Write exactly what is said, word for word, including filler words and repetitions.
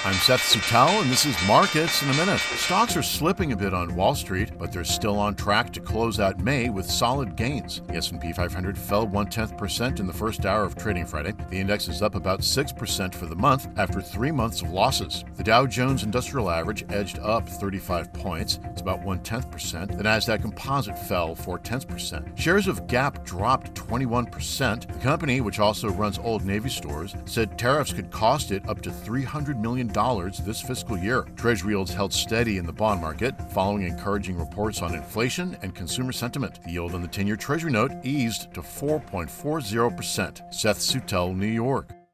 I'm Seth Suttel, and this is Markets in a Minute. Stocks are slipping a bit on Wall Street, but they're still on track to close out May with solid gains. The S and P five hundred fell one-tenth percent in the first hour of trading Friday. The index is up about six percent for the month after three months of losses. The Dow Jones Industrial Average edged up thirty-five points. It's about one-tenth percent. The Nasdaq Composite fell four-tenths percent. Shares of Gap dropped twenty-one percent. The company, which also runs Old Navy stores, said tariffs could cost it up to three hundred million dollars this fiscal year. Treasury yields held steady in the bond market, following encouraging reports on inflation and consumer sentiment. The yield on the ten-year Treasury note eased to four point four zero percent. Seth Suttel, New York.